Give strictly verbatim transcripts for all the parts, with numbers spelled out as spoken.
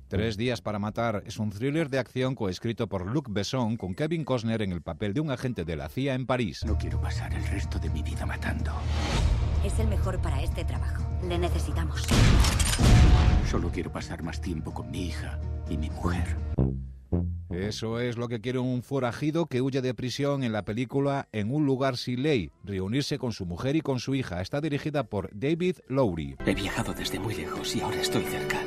Tres días para matar es un thriller de acción coescrito por Luc Besson con Kevin Costner en el papel de un agente de la C I A en París. No quiero pasar el resto de mi vida matando. Es el mejor para este trabajo. Le necesitamos. Solo quiero pasar más tiempo con mi hija y mi mujer. Eso es lo que quiere un forajido que huye de prisión en la película En un lugar sin ley, reunirse con su mujer y con su hija. Está dirigida por David Lowery. He viajado desde muy lejos y ahora estoy cerca.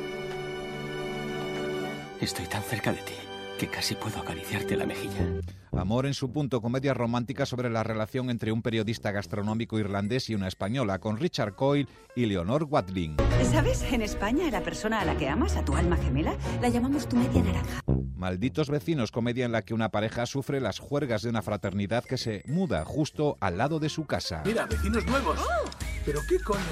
Estoy tan cerca de ti que casi puedo acariciarte la mejilla. Amor en su punto, comedia romántica sobre la relación entre un periodista gastronómico irlandés y una española, con Richard Coyle y Leonor Watling. ¿Sabes? En España a la persona a la que amas, a tu alma gemela, la llamamos tu media naranja. Malditos vecinos, comedia en la que una pareja sufre las juergas de una fraternidad que se muda justo al lado de su casa. Mira, vecinos nuevos. ¡Oh! ¿Pero qué coño?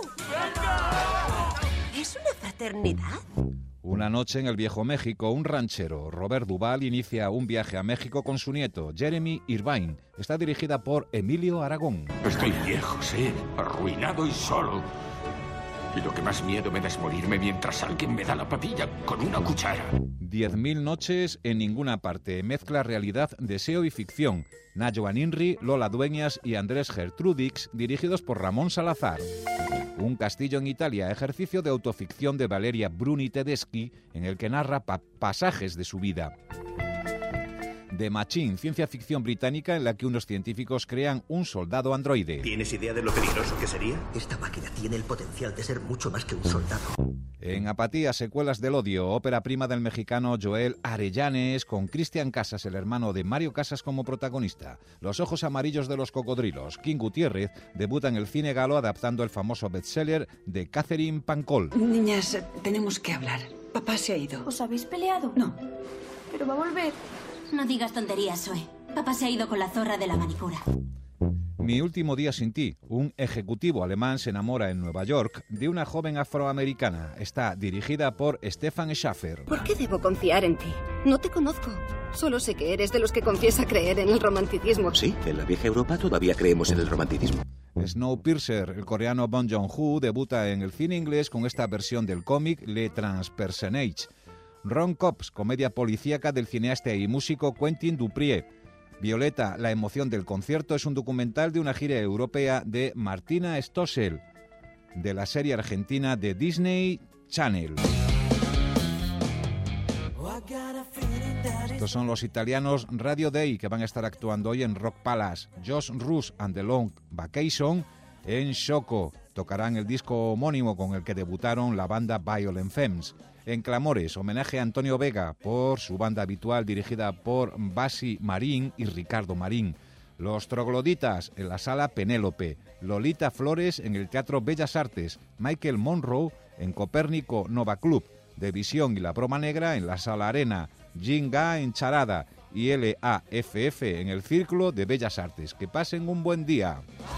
¿Es una fraternidad? Una noche en el Viejo México, un ranchero, Robert Duvall, inicia un viaje a México con su nieto, Jeremy Irvine. Está dirigida por Emilio Aragón. Estoy viejo, sí, arruinado y solo. Y lo que más miedo me da es morirme mientras alguien me da la papilla con una cuchara. Diez mil noches en ninguna parte. Mezcla realidad, deseo y ficción. Nayoan Inri, Lola Dueñas y Andrés Gertrudix, dirigidos por Ramón Salazar. Un castillo en Italia, ejercicio de autoficción de Valeria Bruni Tedeschi, en el que narra pa- pasajes de su vida. The Machine, ciencia ficción británica en la que unos científicos crean un soldado androide. ¿Tienes idea de lo peligroso que sería? Esta máquina tiene el potencial de ser mucho más que un soldado. En Apatía, secuelas del odio, ópera prima del mexicano Joel Arellanes, con Cristian Casas, el hermano de Mario Casas, como protagonista. Los ojos amarillos de los cocodrilos. King Gutiérrez debuta en el cine galo adaptando el famoso bestseller de Catherine Pancol. Niñas, tenemos que hablar. Papá se ha ido. ¿Os habéis peleado? No. Pero va a volver. No digas tonterías, Zoe. Papá se ha ido con la zorra de la manicura. Mi último día sin ti. Un ejecutivo alemán se enamora en Nueva York de una joven afroamericana. Está dirigida por Stefan Schaffer. ¿Por qué debo confiar en ti? No te conozco. Solo sé que eres de los que confiesa creer en el romanticismo. Sí, en la vieja Europa todavía creemos en el romanticismo. Snowpiercer, el coreano Bong Joon-ho, debuta en el cine inglés con esta versión del cómic Le Transpersonnage. Ron Cops, comedia policíaca del cineasta y músico Quentin Dupieux. Violeta, la emoción del concierto, es un documental de una gira europea de Martina Stossel, de la serie argentina de Disney Channel. Estos son los italianos Radio Day, que van a estar actuando hoy en Rock Palace. Josh Rush and the Long Vacation en Shoko. Tocarán el disco homónimo con el que debutaron la banda Violent Femmes. En Clamores, homenaje a Antonio Vega por su banda habitual dirigida por Basi Marín y Ricardo Marín. Los Trogloditas en la Sala Penélope. Lolita Flores en el Teatro Bellas Artes. Michael Monroe en Copérnico Nova Club. De Visión y la Broma Negra en la Sala Arena. Jinga en Charada y L A F F en el Círculo de Bellas Artes. Que pasen un buen día.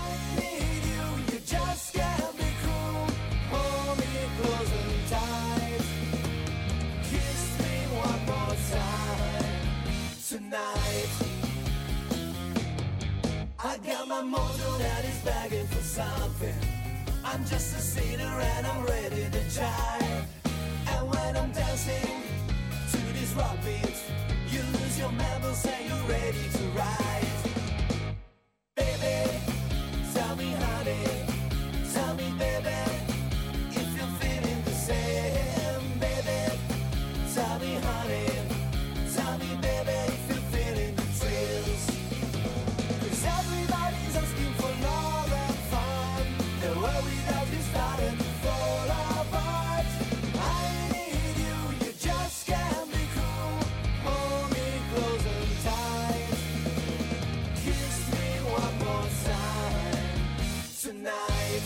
I got my mojo that is begging for something. I'm just a sinner and I'm ready to try. And when I'm dancing to these rock beats, you lose your marbles and you're ready to ride. Baby, tell me honey, tell me baby, if you're feeling the same. Baby, tell me honey, tell me baby, if you're feeling the thrills. Everybody's asking for love and fun. The world without you started to fall apart. I need you, you just can't be cool. Hold me close and tight. Kiss me one more time tonight.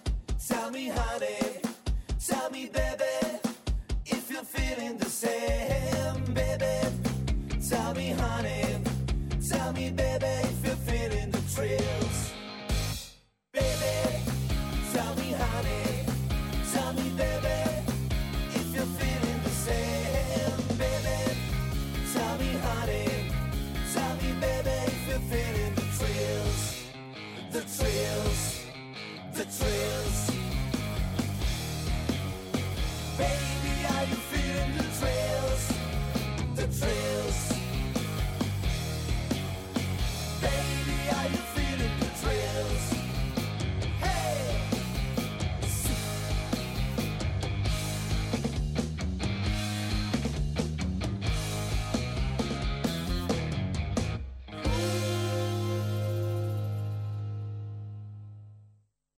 Tell me, honey, tell me, baby, if you're feeling the same.